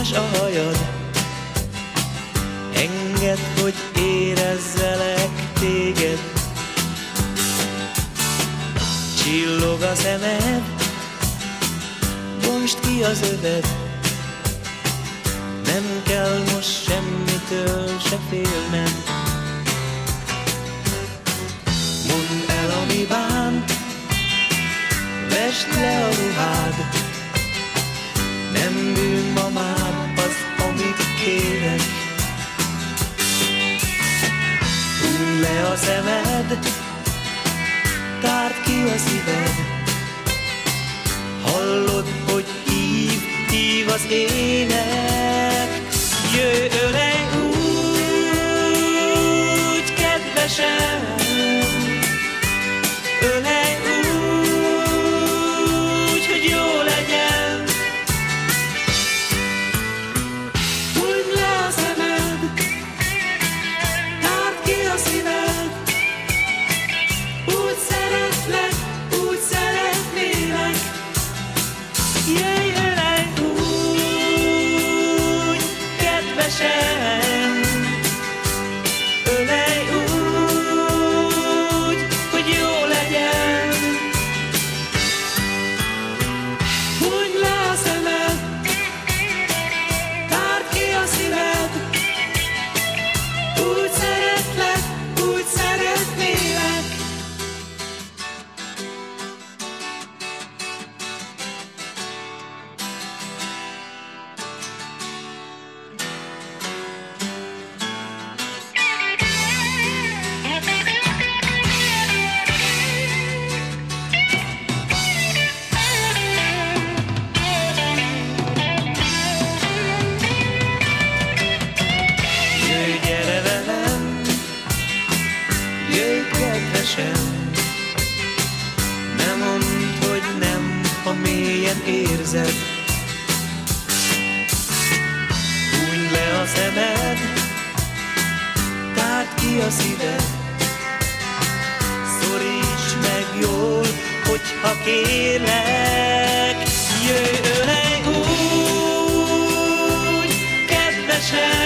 színes a hajad, engedd, hogy érezzelek téged. Csillog a szemed, bontsd ki az öved, nem kell most semmitől se félned. Mondd el, ami bánt, vesd le a ruhád, nem bűn ma már az, amit kérek. Hunyd le a szemed, tárd ki a szíved, hallod, hogy hív az ének. Jöjj, ölej úgy, kedvesem, ölej úgy, hogy jó legyen. Hunyd le a szemed, tárd ki a szíved, úgy szeretlek, úgy szeretnélek. Jöjj, ölej úgy, kedvesem, ölej úgy, hogy jó legyen. Hunyd le a szemed, tárd ki a szíved, úgy szeretlek, úgy szeretnélek. Jöjj, gyere velem, jöjj, kedvesem, ne mondd, hogy nem, ha mélyen érzed. Hunyd le a szemed, tárd ki a szíved, szoríts meg jól, hogyha kérlek. Jöjj, ölej úgy, kedvesem,